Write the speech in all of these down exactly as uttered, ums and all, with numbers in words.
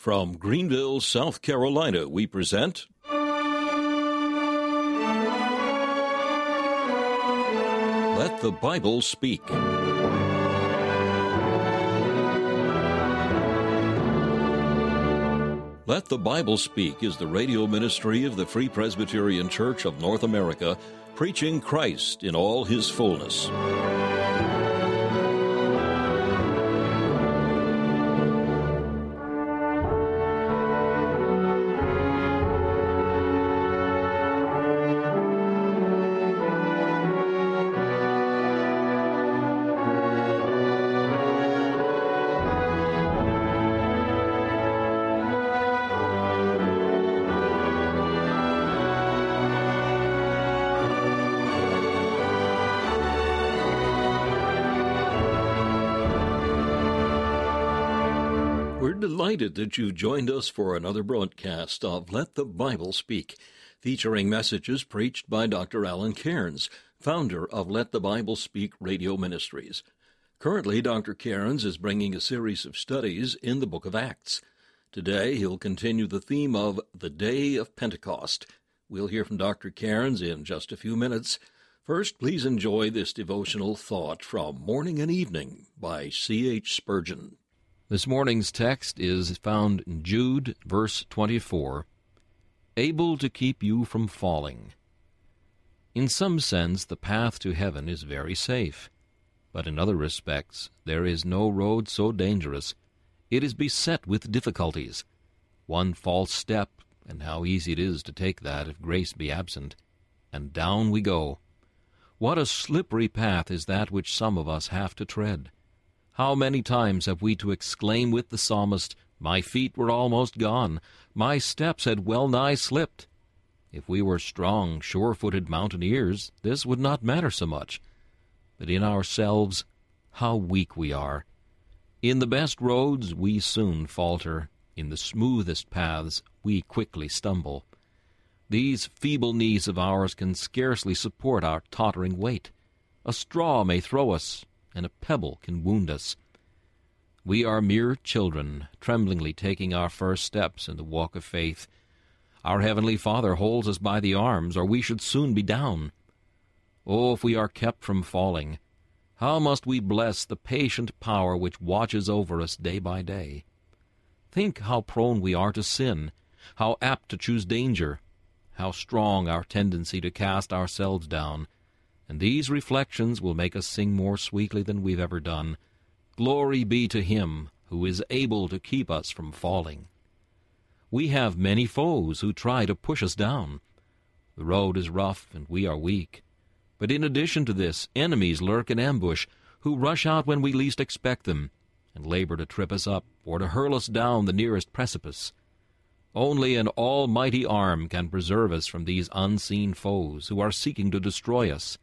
From Greenville, South Carolina, we present Let the Bible Speak. Let the Bible Speak is the radio ministry of the Free Presbyterian Church of North America, preaching Christ in all his fullness. We're delighted that you joined us for another broadcast of Let the Bible Speak, featuring messages preached by Doctor Alan Cairns, founder of Let the Bible Speak Radio Ministries. Currently, Doctor Cairns is bringing a series of studies in the book of Acts. Today, he'll continue the theme of the Day of Pentecost. We'll hear from Doctor Cairns in just a few minutes. First, please enjoy this devotional thought from Morning and Evening by C H Spurgeon. This morning's text is found in Jude, verse twenty-four, able to keep you from falling. In some sense, the path to heaven is very safe, but in other respects, there is no road so dangerous. It is beset with difficulties. One false step, and how easy it is to take that if grace be absent, and down we go. What a slippery path is that which some of us have to tread. How many times have we to exclaim with the psalmist, "My feet were almost gone, my steps had well nigh slipped." If we were strong, sure-footed mountaineers, this would not matter so much. But in ourselves, how weak we are. In the best roads we soon falter, in the smoothest paths we quickly stumble. These feeble knees of ours can scarcely support our tottering weight. A straw may throw us, and a pebble can wound us. We are mere children, tremblingly taking our first steps in the walk of faith. Our Heavenly Father holds us by the arms, or we should soon be down. Oh, if we are kept from falling, how must we bless the patient power which watches over us day by day. Think how prone we are to sin, how apt to choose danger, how strong our tendency to cast ourselves down. And these reflections will make us sing more sweetly than we've ever done. Glory be to Him who is able to keep us from falling. We have many foes who try to push us down. The road is rough and we are weak. But in addition to this, enemies lurk in ambush, who rush out when we least expect them, and labor to trip us up or to hurl us down the nearest precipice. Only an almighty arm can preserve us from these unseen foes who are seeking to destroy us.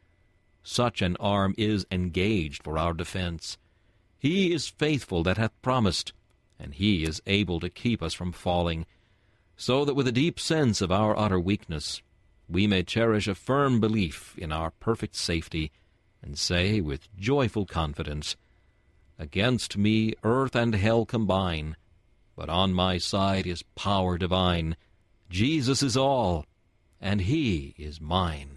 Such an arm is engaged for our defense. He is faithful that hath promised, and He is able to keep us from falling, so that with a deep sense of our utter weakness, we may cherish a firm belief in our perfect safety, and say with joyful confidence, "Against me earth and hell combine, but on my side is power divine. Jesus is all, and He is mine."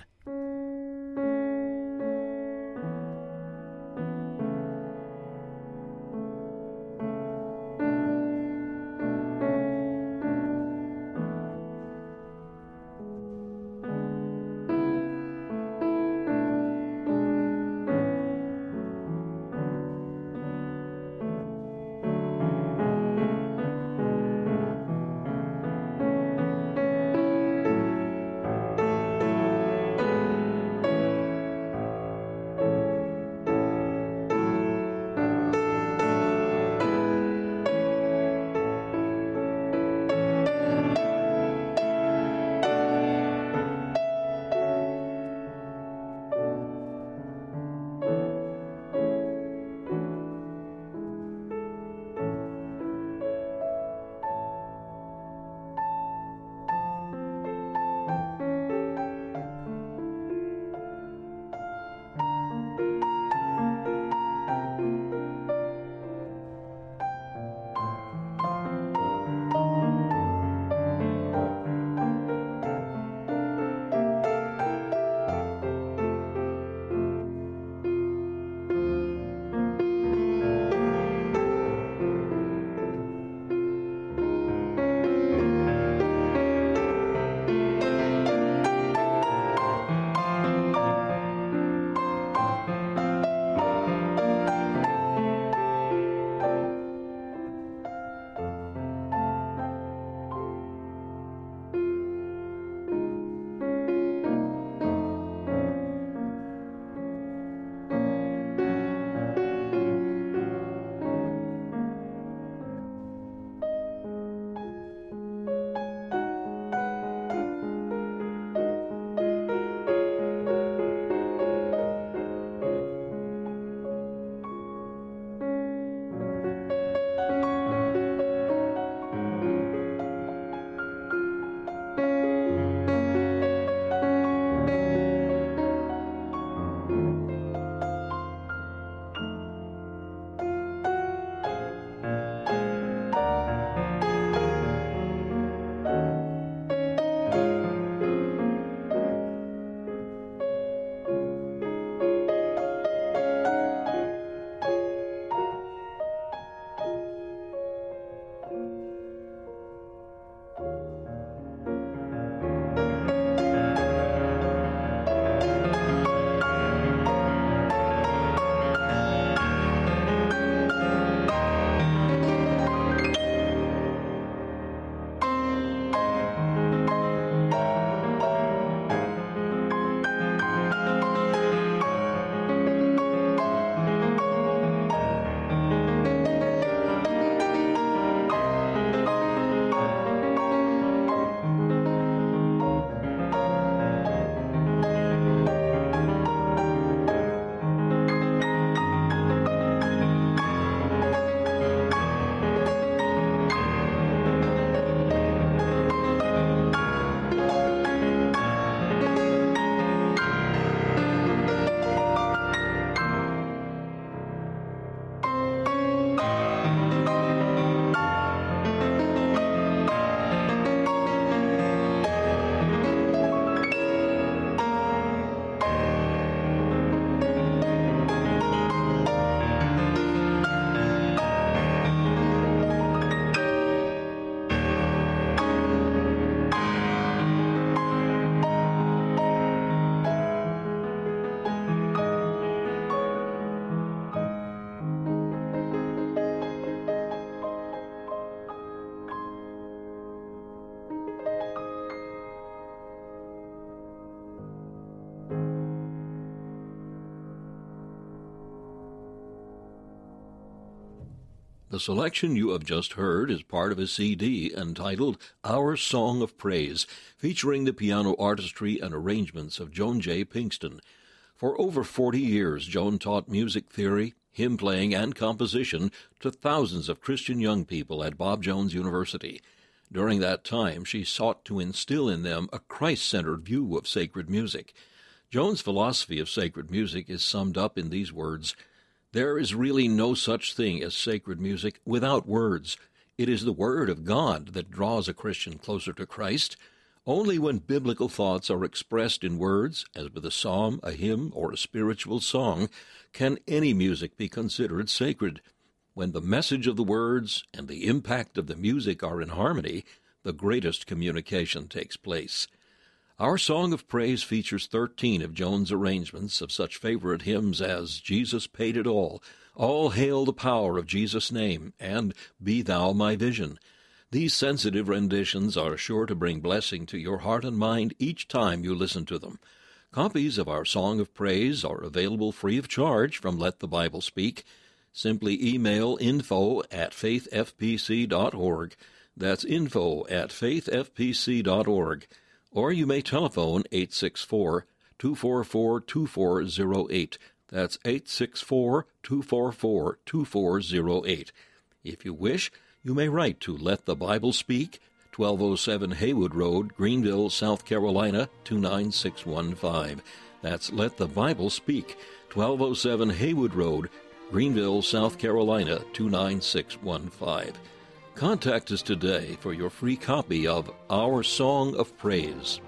The selection you have just heard is part of a C D entitled Our Song of Praise, featuring the piano artistry and arrangements of Joan J. Pinkston. For over forty years, Joan taught music theory, hymn playing, and composition to thousands of Christian young people at Bob Jones University. During that time, she sought to instill in them a Christ-centered view of sacred music. Joan's philosophy of sacred music is summed up in these words: "There is really no such thing as sacred music without words. It is the Word of God that draws a Christian closer to Christ. Only when biblical thoughts are expressed in words, as with a psalm, a hymn, or a spiritual song, can any music be considered sacred. When the message of the words and the impact of the music are in harmony, the greatest communication takes place." Our Song of Praise features thirteen of Joan's arrangements of such favorite hymns as "Jesus Paid It All," "All Hail the Power of Jesus' Name," and "Be Thou My Vision." These sensitive renditions are sure to bring blessing to your heart and mind each time you listen to them. Copies of our Song of Praise are available free of charge from Let the Bible Speak. Simply email info at faith f p c dot org. That's info at faith f p c dot org. Or you may telephone eight six four, two four four, two four zero eight. That's eight six four, two four four, two four zero eight. If you wish, you may write to Let the Bible Speak, twelve oh seven Haywood Road, Greenville, South Carolina, two nine six one five. That's Let the Bible Speak, twelve oh seven Haywood Road, Greenville, South Carolina, two nine six one five. Contact us today for your free copy of Our Song of Praise.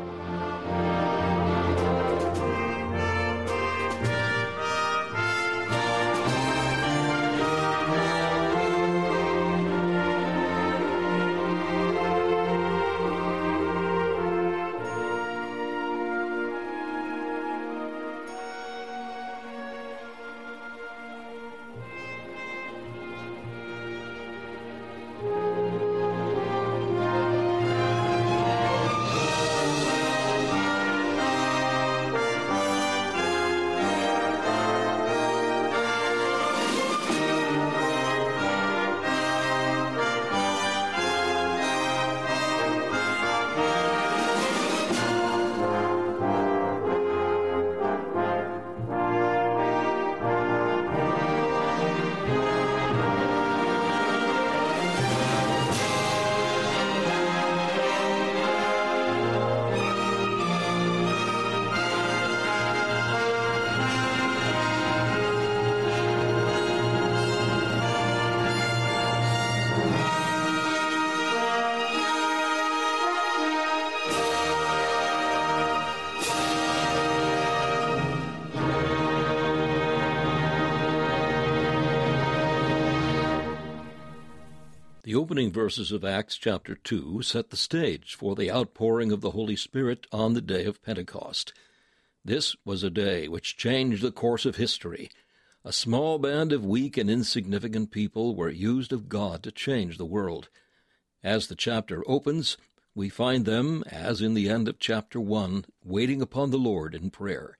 The opening verses of Acts chapter two set the stage for the outpouring of the Holy Spirit on the day of Pentecost. This was a day which changed the course of history. A small band of weak and insignificant people were used of God to change the world. As the chapter opens, we find them, as in the end of chapter one, waiting upon the Lord in prayer.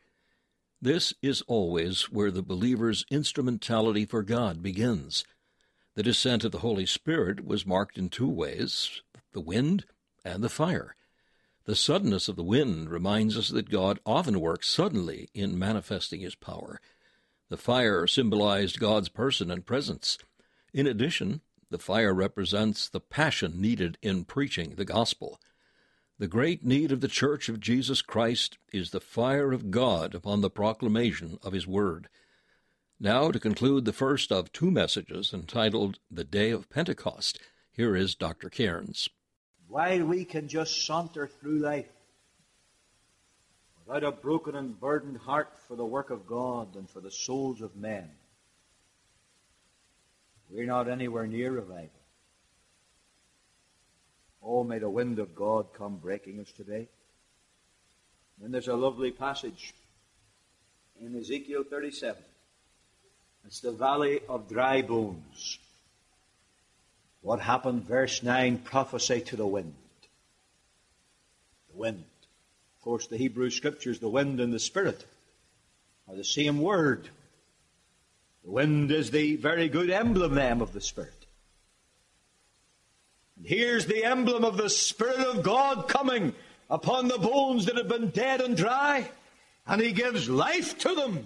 This is always where the believer's instrumentality for God begins. The descent of the Holy Spirit was marked in two ways, the wind and the fire. The suddenness of the wind reminds us that God often works suddenly in manifesting his power. The fire symbolized God's person and presence. In addition, the fire represents the passion needed in preaching the gospel. The great need of the Church of Jesus Christ is the fire of God upon the proclamation of his word. Now, to conclude the first of two messages entitled The Day of Pentecost, here is Doctor Cairns. While we can just saunter through life without a broken and burdened heart for the work of God and for the souls of men, we're not anywhere near revival. Oh, may the wind of God come breaking us today. And there's a lovely passage in Ezekiel thirty-seven. It's the valley of dry bones. What happened? Verse nine, prophesy to the wind. The wind. Of course, the Hebrew Scriptures, the wind and the Spirit, are the same word. The wind is the very good emblem, then, of the Spirit. And here's the emblem of the Spirit of God coming upon the bones that have been dead and dry, and He gives life to them.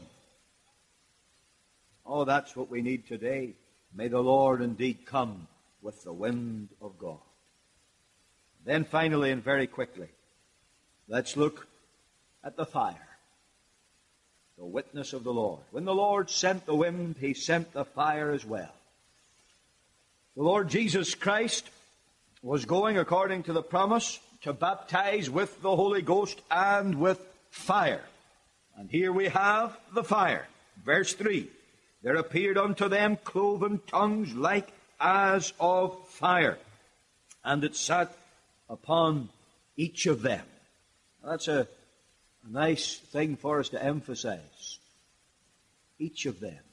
Oh, that's what we need today. May the Lord indeed come with the wind of God. Then finally and very quickly, let's look at the fire. The witness of the Lord. When the Lord sent the wind, He sent the fire as well. The Lord Jesus Christ was going, according to the promise, to baptize with the Holy Ghost and with fire. And here we have the fire. Verse three. There appeared unto them cloven tongues like as of fire, and it sat upon each of them. Now, that's a, a nice thing for us to emphasize. Each of them.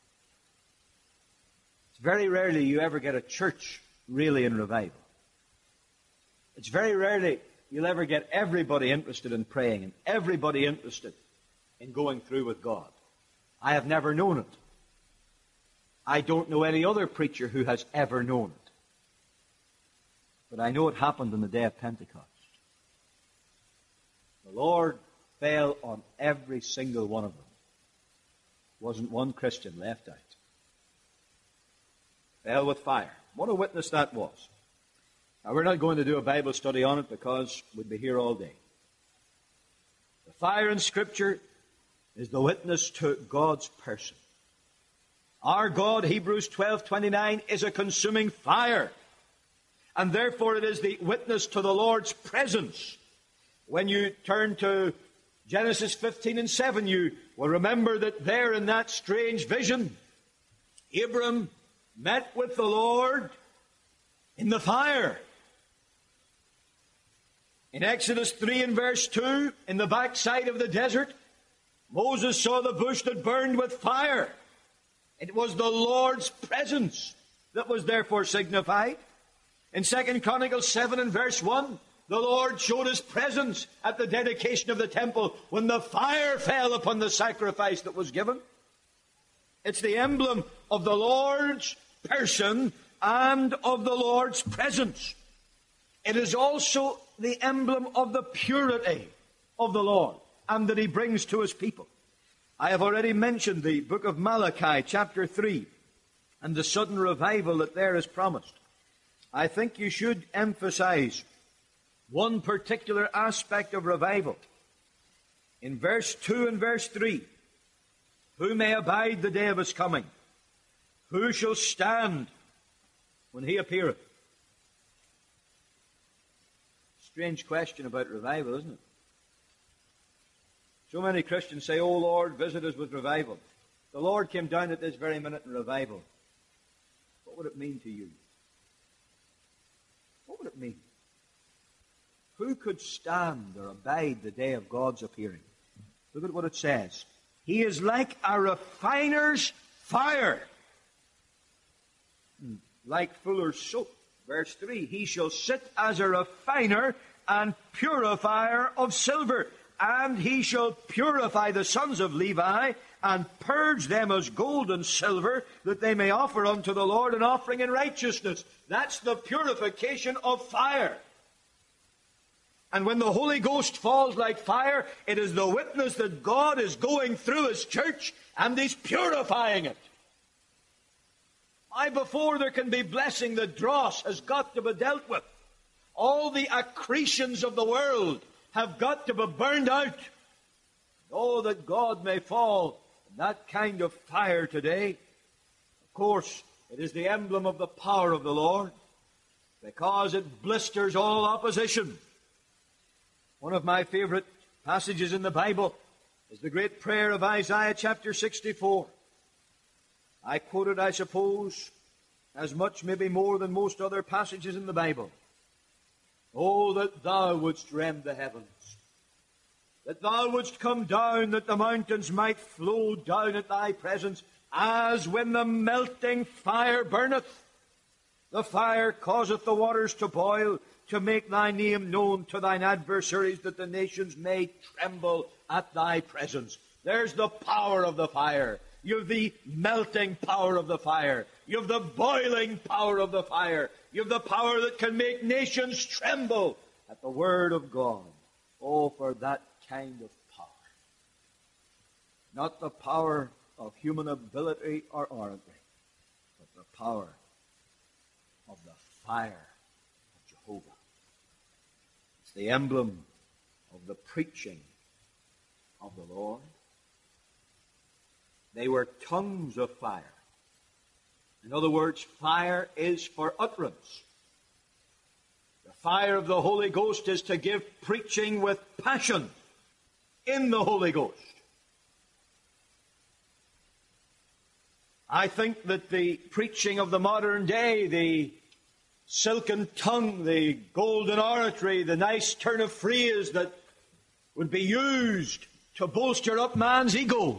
It's very rarely you ever get a church really in revival. It's very rarely you'll ever get everybody interested in praying and everybody interested in going through with God. I have never known it. I don't know any other preacher who has ever known it. But I know it happened on the day of Pentecost. The Lord fell on every single one of them. Wasn't one Christian left out. Fell with fire. What a witness that was. Now, we're not going to do a Bible study on it because we'd be here all day. The fire in Scripture is the witness to God's person. Our God, Hebrews twelve twenty-nine, is a consuming fire. And therefore it is the witness to the Lord's presence. When you turn to Genesis fifteen and seven, you will remember that there in that strange vision, Abram met with the Lord in the fire. In Exodus three and verse two, in the backside of the desert, Moses saw the bush that burned with fire. It was the Lord's presence that was therefore signified. In Second Chronicles seven and verse one, the Lord showed His presence at the dedication of the temple when the fire fell upon the sacrifice that was given. It's the emblem of the Lord's person and of the Lord's presence. It is also the emblem of the purity of the Lord and that He brings to His people. I have already mentioned the book of Malachi, chapter three, and the sudden revival that there is promised. I think you should emphasize one particular aspect of revival. In verse two and verse three, who may abide the day of His coming? Who shall stand when He appeareth? Strange question about revival, isn't it? So many Christians say, "Oh Lord, visit us with revival." The Lord came down at this very minute in revival. What would it mean to you? What would it mean? Who could stand or abide the day of God's appearing? Look at what it says. He is like a refiner's fire, like fuller's soap. Verse three, He shall sit as a refiner and purifier of silver, and He shall purify the sons of Levi and purge them as gold and silver, that they may offer unto the Lord an offering in righteousness. That's the purification of fire. And when the Holy Ghost falls like fire, it is the witness that God is going through His church and He's purifying it. Why, before there can be blessing, the dross has got to be dealt with. All the accretions of the world have got to be burned out. Oh, that God may fall in that kind of fire today. Of course, it is the emblem of the power of the Lord, because it blisters all opposition. One of my favorite passages in the Bible is the great prayer of Isaiah chapter sixty-four. I quote it, I suppose, as much, maybe more than most other passages in the Bible. Oh, that Thou wouldst rend the heavens, that Thou wouldst come down, that the mountains might flow down at Thy presence, as when the melting fire burneth. The fire causeth the waters to boil, to make Thy name known to Thine adversaries, that the nations may tremble at Thy presence. There's the power of the fire. You have the melting power of the fire. You have the boiling power of the fire. You have the power that can make nations tremble at the word of God. Oh, for that kind of power. Not the power of human ability or oratory, but the power of the fire of Jehovah. It's the emblem of the preaching of the Lord. They were tongues of fire. In other words, fire is for utterance. The fire of the Holy Ghost is to give preaching with passion in the Holy Ghost. I think that the preaching of the modern day, the silken tongue, the golden oratory, the nice turn of phrase that would be used to bolster up man's ego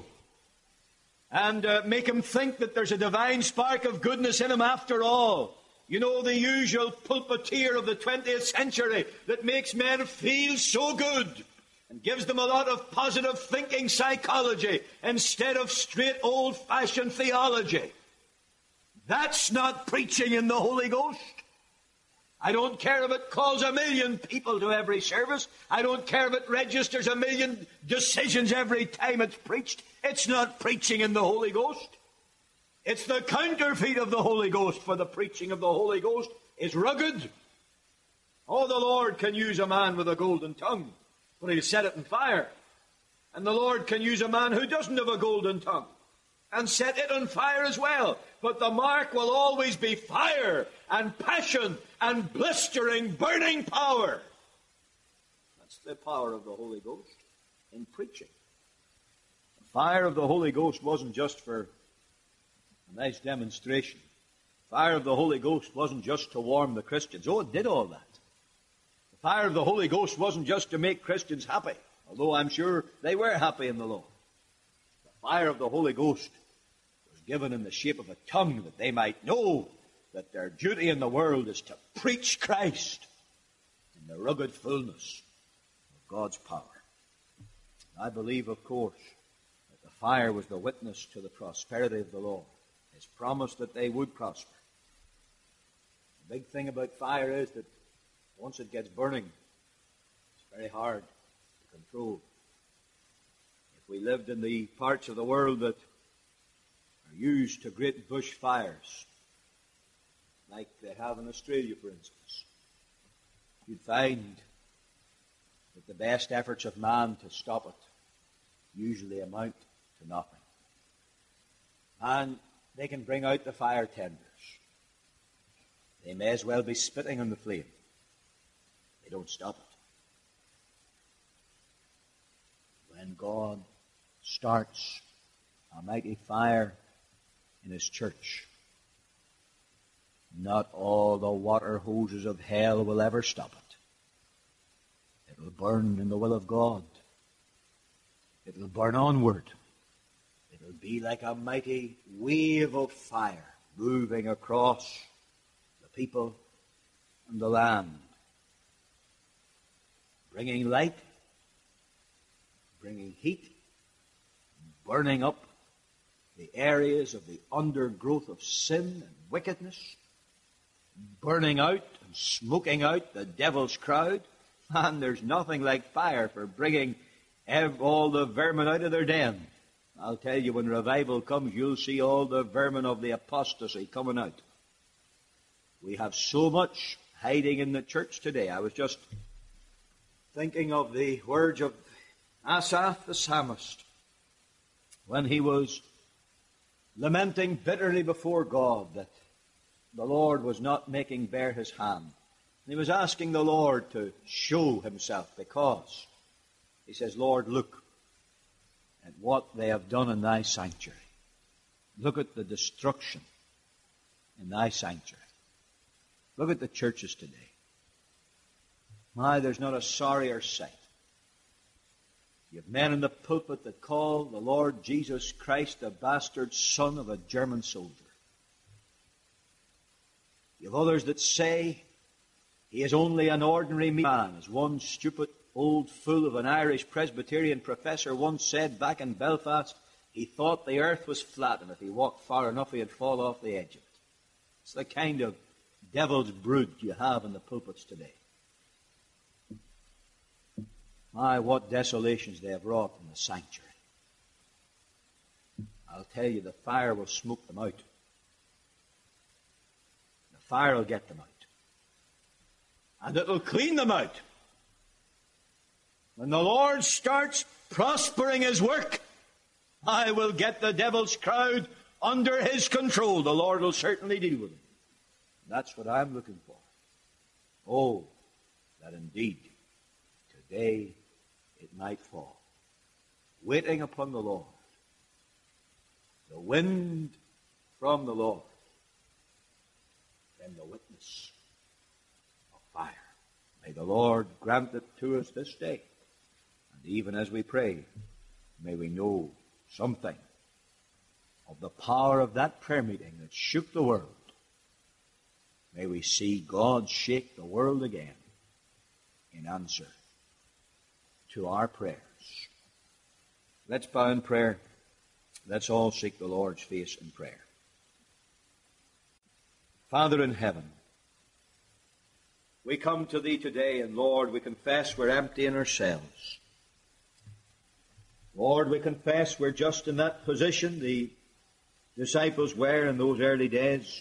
and uh, make him think that there's a divine spark of goodness in him after all. You know, the usual pulpiteer of the twentieth century that makes men feel so good and gives them a lot of positive thinking psychology instead of straight old-fashioned theology. That's not preaching in the Holy Ghost. I don't care if it calls a million people to every service. I don't care if it registers a million decisions every time it's preached. It's not preaching in the Holy Ghost. It's the counterfeit of the Holy Ghost, for the preaching of the Holy Ghost is rugged. Oh, the Lord can use a man with a golden tongue, but he'll set it in fire. And the Lord can use a man who doesn't have a golden tongue and set it on fire as well. But the mark will always be fire and passion and blistering, burning power. That's the power of the Holy Ghost in preaching. The fire of the Holy Ghost wasn't just for a nice demonstration. The fire of the Holy Ghost wasn't just to warm the Christians. Oh, it did all that. The fire of the Holy Ghost wasn't just to make Christians happy, although I'm sure they were happy in the Lord. The fire of the Holy Ghost was given in the shape of a tongue, that they might know that their duty in the world is to preach Christ in the rugged fullness of God's power. I believe, of course, that the fire was the witness to the prosperity of the Lord. His promise that they would prosper. The big thing about fire is that once it gets burning, it's very hard to control. If we lived in the parts of the world that are used to great bush fires, like they have in Australia, for instance, you'd find that the best efforts of man to stop it usually amount to nothing. And they can bring out the fire tenders. They may as well be spitting on the flame. They don't stop it. When God starts a mighty fire in His church, not all the water hoses of hell will ever stop it. It will burn in the will of God. It will burn onward. It will be like a mighty wave of fire moving across the people and the land, bringing light, bringing heat, burning up the areas of the undergrowth of sin and wickedness, burning out and smoking out the devil's crowd. And there's nothing like fire for bringing ev- all the vermin out of their den. I'll tell you, when revival comes, you'll see all the vermin of the apostasy coming out. We have so much hiding in the church today. I was just thinking of the words of Asaph the psalmist when he was lamenting bitterly before God that the Lord was not making bare His hand. And he was asking the Lord to show Himself, because he says, Lord, look at what they have done in Thy sanctuary. Look at the destruction in Thy sanctuary. Look at the churches today. My, there's not a sorrier sight. You have men in the pulpit that call the Lord Jesus Christ the bastard son of a German soldier. You have others that say He is only an ordinary man, as one stupid old fool of an Irish Presbyterian professor once said back in Belfast. He thought the earth was flat, and if he walked far enough, he'd fall off the edge of it. It's the kind of devil's brood you have in the pulpits today. My, what desolations they have wrought in the sanctuary. I'll tell you, the fire will smoke them out. The fire will get them out. And it will clean them out. When the Lord starts prospering his work, I will get the devil's crowd under his control. The Lord will certainly deal with them. That's what I'm looking for. Oh, that indeed today it might fall. Waiting upon the Lord. The wind from the Lord. Then the witness of fire. May the Lord grant it to us this day. And even as we pray, may we know something of the power of that prayer meeting that shook the world. May we see God shake the world again in answer to our prayers. Let's bow in prayer. Let's all seek the Lord's face in prayer. Father in heaven, we come to Thee today, and Lord, we confess we're empty in ourselves. Lord, we confess we're just in that position the disciples were in those early days.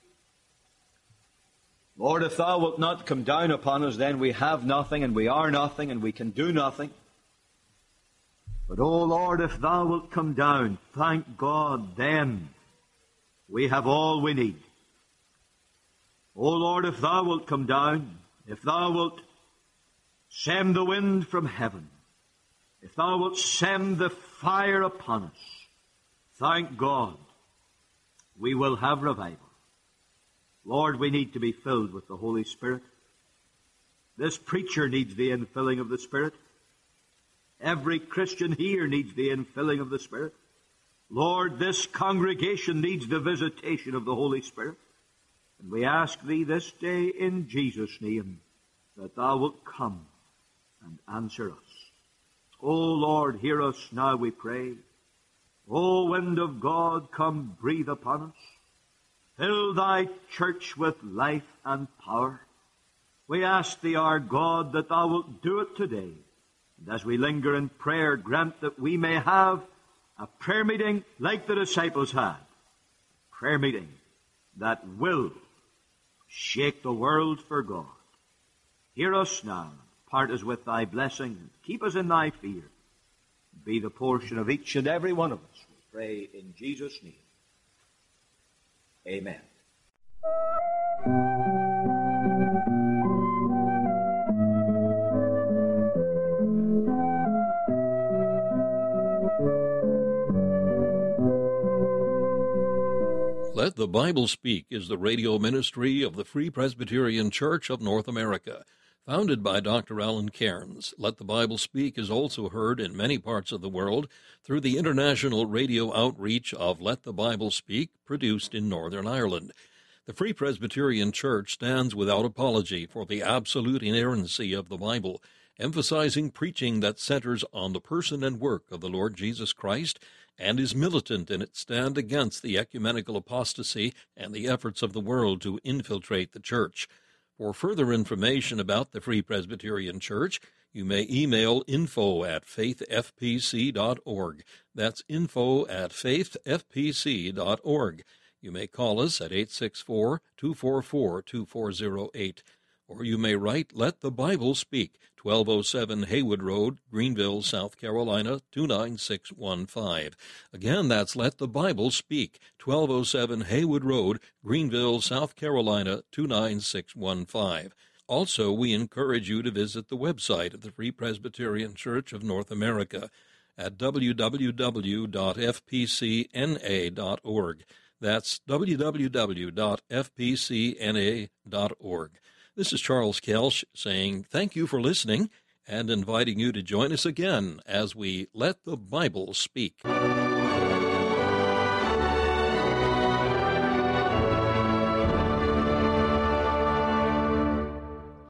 Lord, if Thou wilt not come down upon us, then we have nothing, and we are nothing, and we can do nothing. But, oh Lord, if Thou wilt come down, thank God, then we have all we need. Oh Lord, if Thou wilt come down, if Thou wilt send the wind from heaven, if Thou wilt send the fire upon us, thank God, we will have revival. Lord, we need to be filled with the Holy Spirit. This preacher needs the infilling of the Spirit. Every Christian here needs the infilling of the Spirit. Lord, this congregation needs the visitation of the Holy Spirit. And we ask Thee this day in Jesus' name that Thou wilt come and answer us. O Lord, hear us now, we pray. O wind of God, come breathe upon us. Fill Thy church with life and power. We ask Thee, our God, that Thou wilt do it today. And as we linger in prayer, grant that we may have a prayer meeting like the disciples had. A prayer meeting that will shake the world for God. Hear us now. Part us with Thy blessing. And keep us in Thy fear. Be the portion of each and every one of us. We pray in Jesus' name. Amen. Let the Bible Speak is the radio ministry of the Free Presbyterian Church of North America. Founded by Doctor Alan Cairns, Let the Bible Speak is also heard in many parts of the world through the international radio outreach of Let the Bible Speak, produced in Northern Ireland. The Free Presbyterian Church stands without apology for the absolute inerrancy of the Bible, emphasizing preaching that centers on the person and work of the Lord Jesus Christ, and is militant in its stand against the ecumenical apostasy and the efforts of the world to infiltrate the church. For further information about the Free Presbyterian Church, you may email info at faith f p c dot org. That's info at faith f p c dot org. You may call us at eight six four, two four four, two four zero eight. Or you may write Let the Bible Speak, twelve oh seven Haywood Road, Greenville, South Carolina, two nine six one five. Again, that's Let the Bible Speak, twelve oh seven Haywood Road, Greenville, South Carolina, two nine six one five. Also, we encourage you to visit the website of the Free Presbyterian Church of North America at w w w dot f p c n a dot org. That's w w w dot f p c n a dot org. This is Charles Kelsch saying thank you for listening and inviting you to join us again as we Let the Bible Speak.